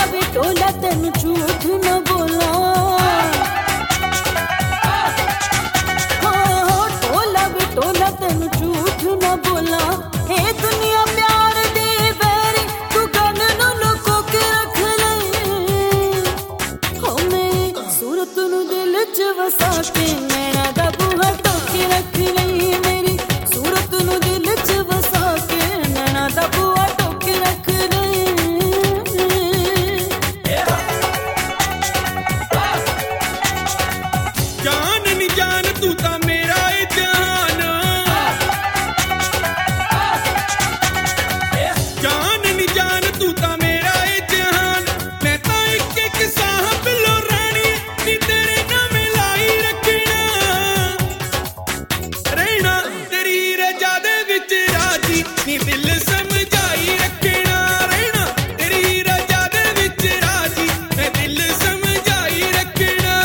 वे टोला तेन झूठ न बोला, टोला वे टोला तेन झूठ न बोला। हे दुनिया प्यार दे बैरी तू गल नू लुको के रख ले, हो मेरी सूरत नू दिल च वसा के नैना दा बूहा टोके रख ले, मेरी सूरत नू दिल च वसा के नैना दा बूहा टोके रख ले। जान नी जान तू ता मेरा ए जान, जान नी जान तू ता मेरा ए जान। मैं ता एक एक साह पिलो रानी नी तेरे नाम लाई रखना, रहना तेरी रजा दे विच राजी नी दिल समझाई रखना, रहना तेरी रजा दे विच राजी मैं दिल समझाई रखना।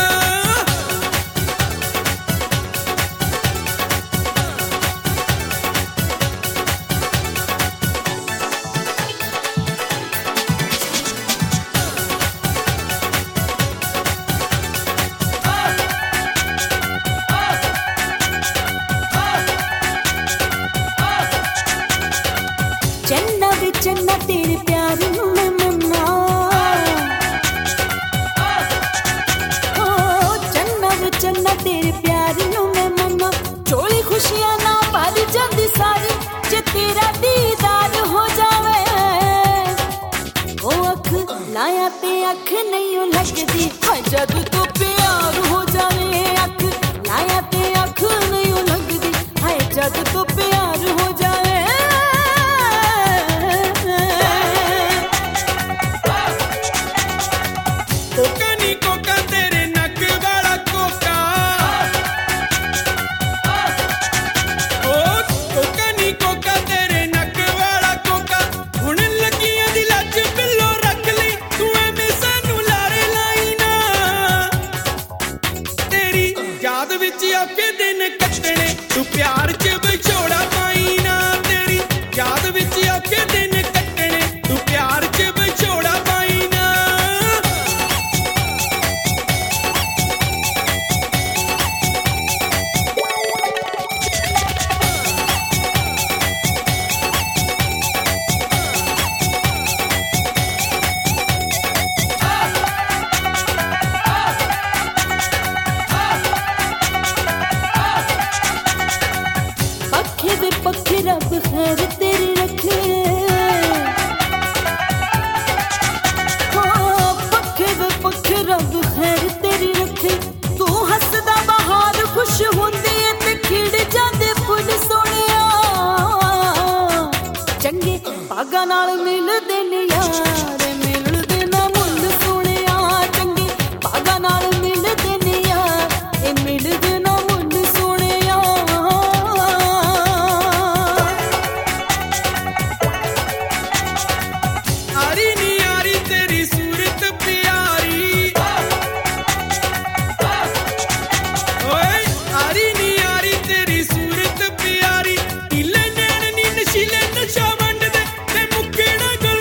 चन्ना वे चन्ना तेरे प्यार नू मैं मन्ना, चन्ना वे चन्ना तेरे प्यार नू मैं मन्ना। चोली खुशियां ना भर जांदी सारी जे तेरा दीदार हो जावे, ओ अख लाया ते अख नहीं लगदी हाय जद तू प्यार हो जावे, अख लाया ते अख नहीं लगदी हाय जद तू प्यार हो जावे। कोका नी कोका तेरे नक वाला कोका, ओ कोका नी कोका तेरे नक वाला कोका। हुण लगियां दी लज बिल्लो रख ले तू एवें सानू लारे लाई ना, तेरी याद विच औखे दिन कटने तू प्यार च विछोड़ा पाई ना, तेरी याद विच औखे दिन कटने तू प्यार च विछोड़ा पाई ना। पखे दे पखे रब खैर तेरी रखे, पखे दे पखे रब खैर तेरी रखे। तू हसदा बहार खुश होंदी है ते खिड़ जांदे फुल सोहणिया, चंगे भागां नाल मिलदे ने यार मिलदे ना मुल सोहणिया, चंगे भागां नाल मिलदे ने यार ए मिलदे ना मुल सोहणिया। आरी नी आरी तेरी सूरत प्यारी, ओए आरी नी आरी तेरी सूरत प्यारी। नीले नैन नी नशीले नशा वंड दे ते मुक्के ना गल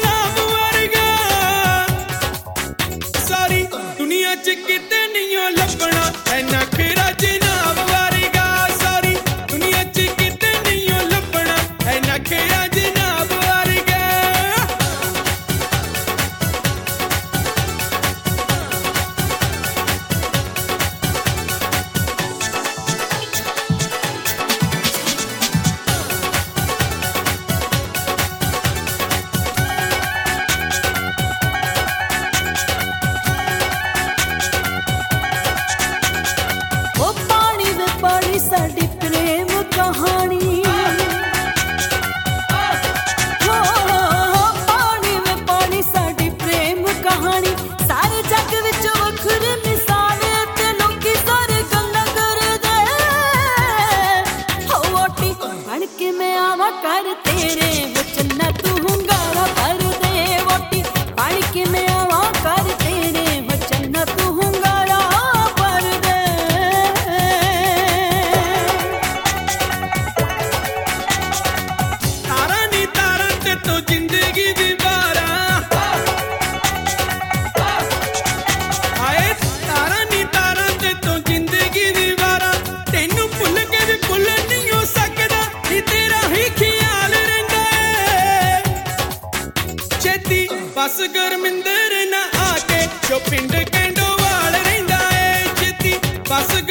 जो पिंड कैंडोवाल रहिंदा ए छेती बस